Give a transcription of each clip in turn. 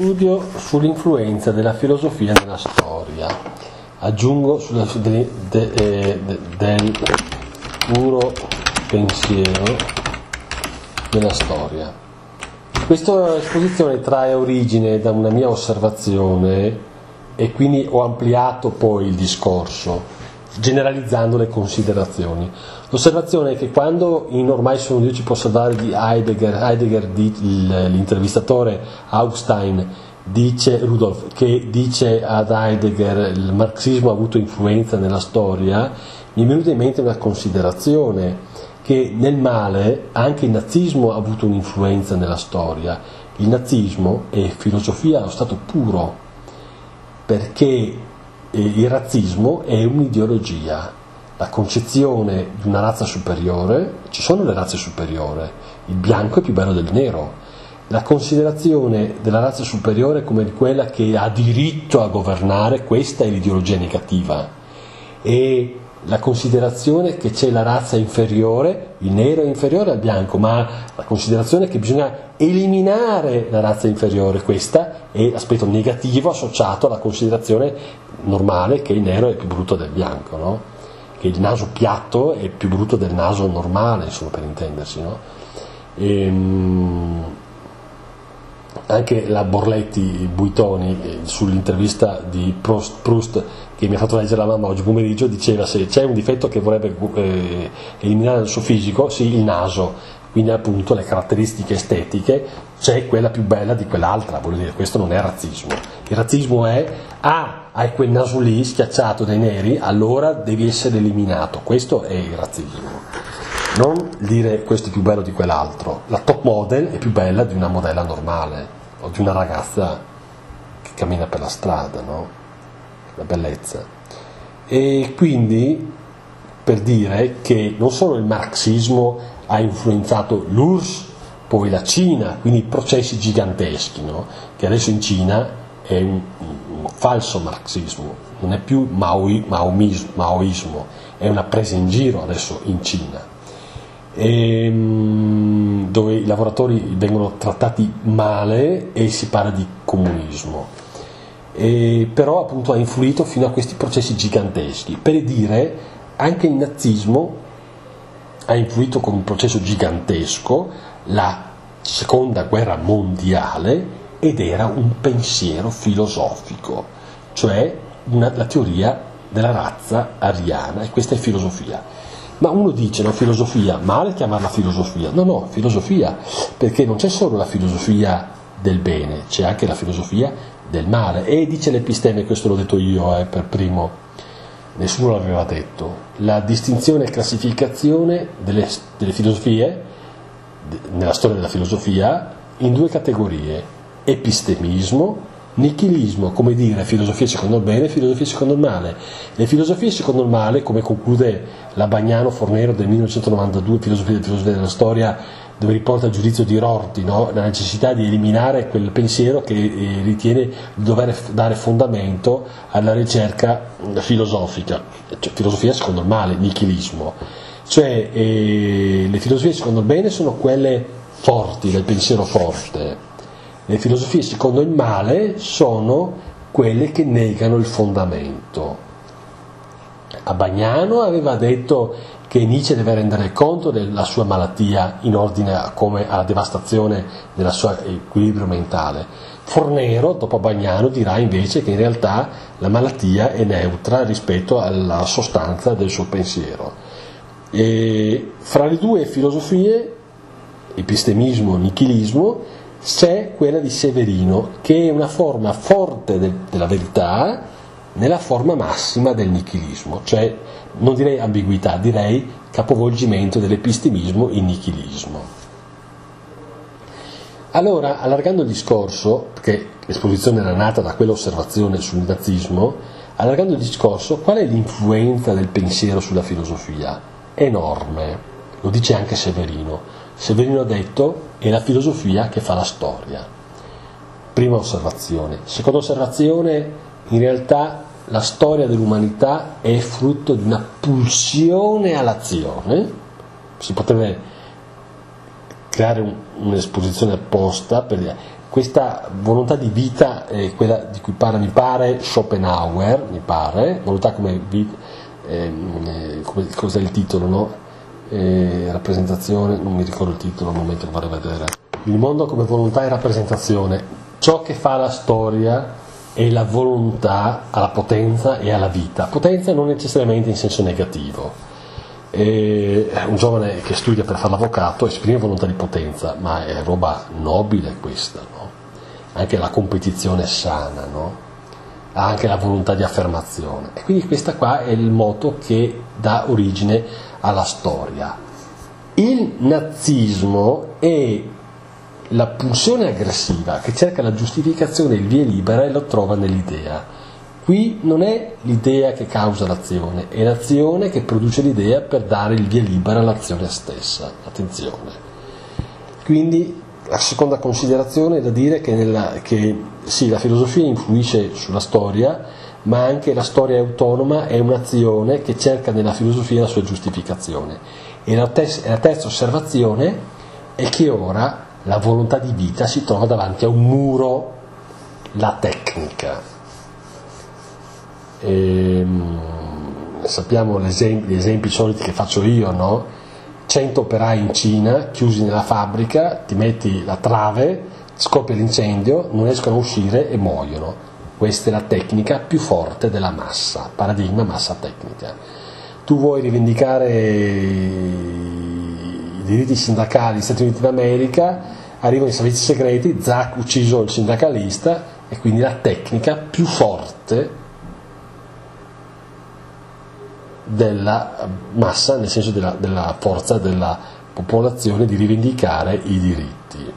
studio sull'influenza della filosofia nella storia. Aggiungo del puro pensiero nella storia. Questa esposizione trae origine da una mia osservazione e quindi ho ampliato poi il discorso, generalizzando le considerazioni. L'osservazione è che quando in Ormai sono Dio ci posso dare di Heidegger l'intervistatore Augstein Rudolf, che dice ad Heidegger il marxismo ha avuto influenza nella storia, mi è venuta in mente una considerazione, che nel male anche il nazismo ha avuto un'influenza nella storia. Il nazismo è filosofia allo stato puro, perché il razzismo è un'ideologia, la concezione di una razza superiore. Ci sono le razze superiori, il bianco è più bello del nero, la considerazione della razza superiore come di quella che ha diritto a governare, questa è l'ideologia negativa, e la considerazione che c'è la razza inferiore, il nero è inferiore al bianco, ma la considerazione che bisogna eliminare la razza inferiore, questa è l'aspetto negativo associato alla considerazione normale che il nero è più brutto del bianco, no? Che il naso piatto è più brutto del naso normale, insomma, per intendersi, no? Anche la Borletti Buitoni sull'intervista di Proust che mi ha fatto leggere la mamma oggi pomeriggio diceva: se c'è un difetto che vorrebbe eliminare dal suo fisico, sì, il naso, quindi appunto le caratteristiche estetiche, c'è quella più bella di quell'altra, voglio dire, questo non è razzismo. Il razzismo è hai quel naso lì schiacciato dai neri, allora devi essere eliminato, questo è il razzismo. Non dire questo è più bello di quell'altro, la top model è più bella di una modella normale o di una ragazza che cammina per la strada, no? La bellezza. E quindi, per dire che non solo il marxismo ha influenzato l'URSS, poi la Cina, quindi processi giganteschi, no? Che adesso in Cina è un falso marxismo, non è più maoismo, è una presa in giro adesso in Cina, dove i lavoratori vengono trattati male e si parla di comunismo, però appunto ha influito fino a questi processi giganteschi. Per dire, anche il nazismo ha influito con un processo gigantesco, la seconda guerra mondiale, ed era un pensiero filosofico, cioè la teoria della razza ariana, e questa è filosofia. Ma uno dice, no, filosofia, male chiamarla filosofia? No, filosofia, perché non c'è solo la filosofia del bene, c'è anche la filosofia del male. E dice l'Episteme, questo l'ho detto io per primo, nessuno l'aveva detto, la distinzione e classificazione delle filosofie, nella storia della filosofia, in due categorie: epistemismo, nichilismo, come dire filosofia secondo il bene, filosofia secondo il male. Le filosofie secondo il male, come conclude la Bagnano Fornero del 1992, filosofia della storia, dove riporta il giudizio di Rorty, no? La necessità di eliminare quel pensiero che ritiene di dover dare fondamento alla ricerca filosofica, cioè filosofia secondo il male, nichilismo. Cioè le filosofie secondo il bene sono quelle forti, del pensiero forte. Le filosofie secondo il male sono quelle che negano il fondamento. A Bagnano aveva detto che Nietzsche deve rendere conto della sua malattia in ordine alla devastazione del suo equilibrio mentale. Fornero, dopo Bagnano, dirà invece che in realtà la malattia è neutra rispetto alla sostanza del suo pensiero. E fra le due filosofie, epistemismo e nichilismo, c'è quella di Severino, che è una forma forte della verità nella forma massima del nichilismo, cioè non direi ambiguità, direi capovolgimento dell'epistemismo in nichilismo. Allora, allargando il discorso, perché l'esposizione era nata da quell'osservazione sul nazismo, allargando il discorso, qual è l'influenza del pensiero sulla filosofia? Enorme, lo dice anche Severino. Severino ha detto: è la filosofia che fa la storia. Prima osservazione. Seconda osservazione, in realtà la storia dell'umanità è frutto di una pulsione all'azione. Si potrebbe creare un'esposizione apposta per dire, questa volontà di vita è quella di cui parla, mi pare, Schopenhauer, volontà come cos'è il titolo, no? Rappresentazione, non mi ricordo il titolo al momento, lo vado a vedere. Il mondo come volontà e rappresentazione, ciò che fa la storia è la volontà alla potenza e alla vita, potenza non necessariamente in senso negativo. Un giovane che studia per fare l'avvocato esprime volontà di potenza, ma è roba nobile questa, no? Anche la competizione è sana, no? Ha anche la volontà di affermazione, e quindi questa qua è il moto che dà origine alla storia. Il nazismo è la pulsione aggressiva che cerca la giustificazione, il via libera, e lo trova nell'idea. Qui non è l'idea che causa l'azione, è l'azione che produce l'idea per dare il via libera all'azione stessa. Attenzione. Quindi la seconda considerazione è da dire che sì, la filosofia influisce sulla storia, ma anche la storia autonoma è un'azione che cerca nella filosofia la sua giustificazione. E la terza osservazione è che ora la volontà di vita si trova davanti a un muro, la tecnica. Sappiamo gli esempi soliti che faccio io, no? 100 operai in Cina chiusi nella fabbrica, ti metti la trave, scoppia l'incendio, non riescono a uscire e muoiono. Questa è la tecnica più forte della massa, paradigma massa tecnica. Tu vuoi rivendicare i diritti sindacali negli Stati Uniti d'America, arrivano i servizi segreti, zac, ucciso il sindacalista, e quindi la tecnica più forte della massa, nel senso della forza della popolazione di rivendicare i diritti.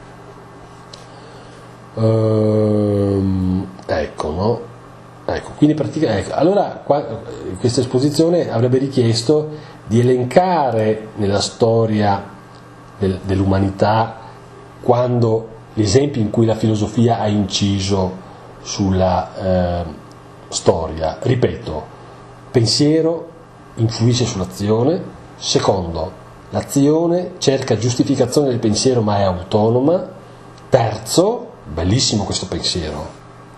Ecco, no? Ecco, quindi allora questa esposizione avrebbe richiesto di elencare nella storia dell'umanità quando gli esempi in cui la filosofia ha inciso sulla storia. Ripeto, pensiero influisce sull'azione. Secondo, l'azione cerca giustificazione del pensiero ma è autonoma. Terzo, bellissimo questo pensiero,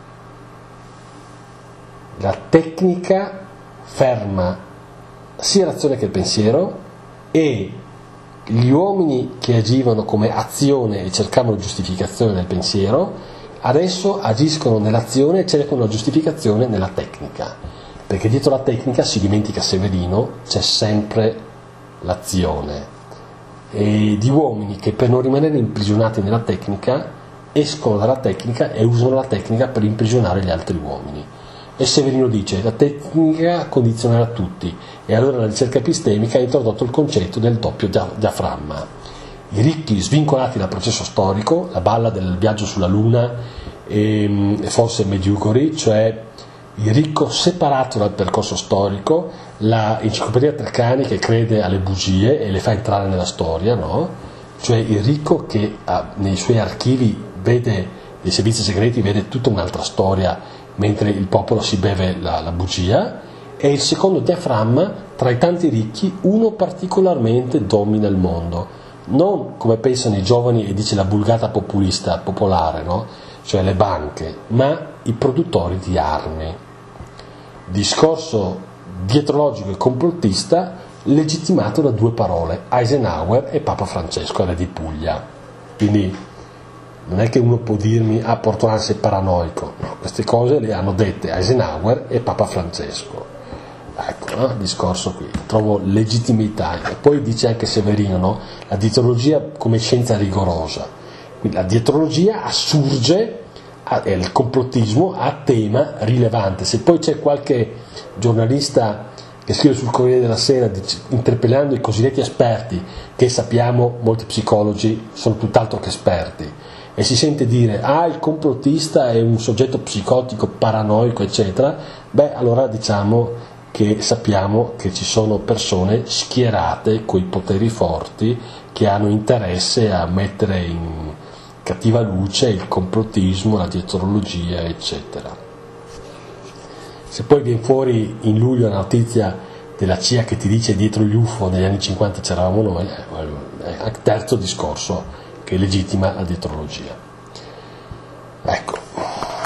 la tecnica ferma sia l'azione che il pensiero, e gli uomini che agivano come azione e cercavano giustificazione del pensiero adesso agiscono nell'azione e cercano la giustificazione nella tecnica, perché dietro la tecnica, si dimentica Severino, c'è sempre l'azione, e di uomini che per non rimanere imprigionati nella tecnica escono dalla tecnica e usano la tecnica per imprigionare gli altri uomini. E Severino dice: la tecnica condizionerà tutti, e allora la ricerca epistemica ha introdotto il concetto del doppio diaframma. I ricchi svincolati dal processo storico, la balla del viaggio sulla luna e forse Medjugorje, cioè il ricco separato dal percorso storico, la enciclopedia Treccani che crede alle bugie e le fa entrare nella storia, no? Cioè il ricco che nei suoi archivi vede, nei servizi segreti, vede tutta un'altra storia, mentre il popolo si beve la bugia. E il secondo diaframma, tra i tanti ricchi, uno particolarmente domina il mondo, non come pensano i giovani e dice la vulgata populista popolare, no? Cioè le banche, ma i produttori di armi. Discorso dietrologico e complottista legittimato da due parole: Eisenhower e Papa Francesco, re di Puglia. Quindi non è che uno può dirmi Portolan sei paranoico, no, queste cose le hanno dette Eisenhower e Papa Francesco. Ecco, no? Discorso qui, trovo legittimità. E poi dice anche Severino, no? La dietrologia come scienza rigorosa. Quindi la dietrologia assurge, e il complottismo a tema rilevante. Se poi c'è qualche giornalista che scrive sul Corriere della Sera interpellando i cosiddetti esperti, che sappiamo molti psicologi sono tutt'altro che esperti, e si sente dire il complottista è un soggetto psicotico, paranoico, eccetera, beh, allora diciamo che sappiamo che ci sono persone schierate coi poteri forti che hanno interesse a mettere in cattiva luce il complottismo, la dietrologia, eccetera. Se poi viene fuori in luglio la notizia della CIA che ti dice dietro gli UFO negli anni 50 c'eravamo noi, è terzo discorso che legittima la dietrologia.